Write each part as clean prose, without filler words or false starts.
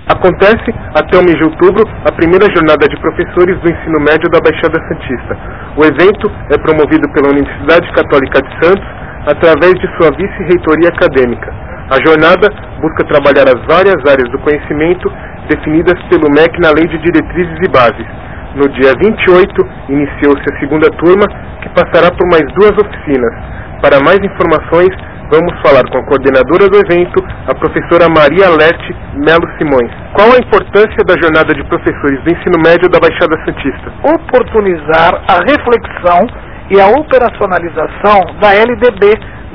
Acontece, até o mês de outubro, a primeira jornada de professores do ensino médio da Baixada Santista. O evento é promovido pela Universidade Católica de Santos através de sua vice-reitoria acadêmica. A jornada busca trabalhar as várias áreas do conhecimento definidas pelo MEC na Lei de Diretrizes e Bases. No dia 28, iniciou-se a segunda turma, que passará por mais 2 oficinas. Para mais informações, vamos falar com a coordenadora do evento, a professora Maria Lete Melo Simões. Qual a importância da jornada de professores do ensino médio da Baixada Santista? Oportunizar a reflexão e a operacionalização da LDB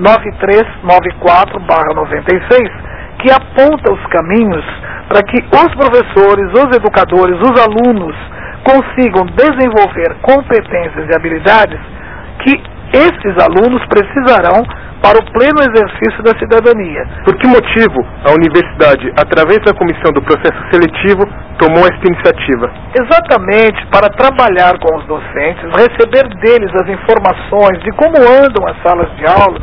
9394/96, que aponta os caminhos para que os professores, os educadores, os alunos consigam desenvolver competências e habilidades que esses alunos precisarão para o pleno exercício da cidadania. Por que motivo a universidade, através da comissão do processo seletivo, tomou esta iniciativa? Exatamente para trabalhar com os docentes, receber deles as informações de como andam as salas de aula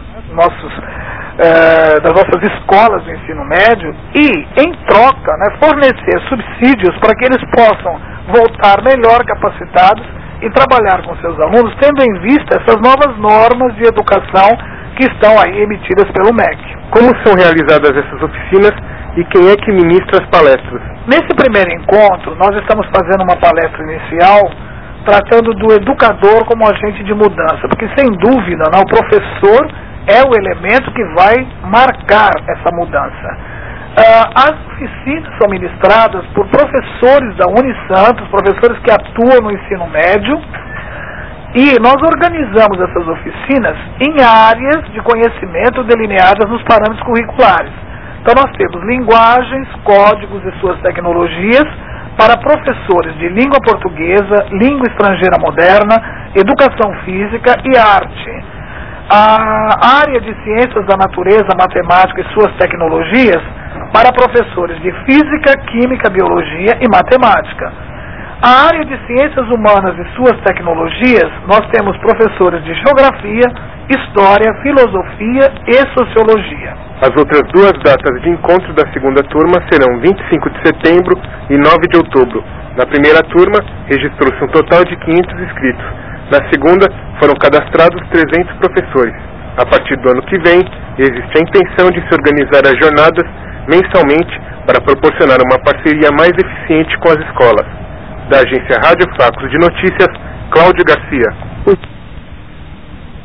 das nossas escolas do ensino médio e, em troca, fornecer subsídios para que eles possam voltar melhor capacitados e trabalhar com seus alunos, tendo em vista essas novas normas de educação que estão aí emitidas pelo MEC. Como são realizadas essas oficinas e quem é que ministra as palestras? Nesse primeiro encontro, nós estamos fazendo uma palestra inicial tratando do educador como agente de mudança, porque sem dúvida, o professor é o elemento que vai marcar essa mudança. As oficinas são ministradas por professores da Unisantos, professores que atuam no ensino médio, e nós organizamos essas oficinas em áreas de conhecimento delineadas nos parâmetros curriculares. Então nós temos linguagens, códigos e suas tecnologias para professores de língua portuguesa, língua estrangeira moderna, educação física e arte. A área de ciências da natureza, matemática e suas tecnologias para professores de física, química, biologia e matemática. A área de ciências humanas e suas tecnologias, nós temos professores de geografia, história, filosofia e sociologia. As outras 2 datas de encontro da segunda turma serão 25 de setembro e 9 de outubro. Na primeira turma, registrou-se um total de 500 inscritos. Na segunda, foram cadastrados 300 professores. A partir do ano que vem, existe a intenção de se organizar as jornadas mensalmente para proporcionar uma parceria mais eficiente com as escolas. Da agência Rádio Facos de Notícias, Cláudio Garcia.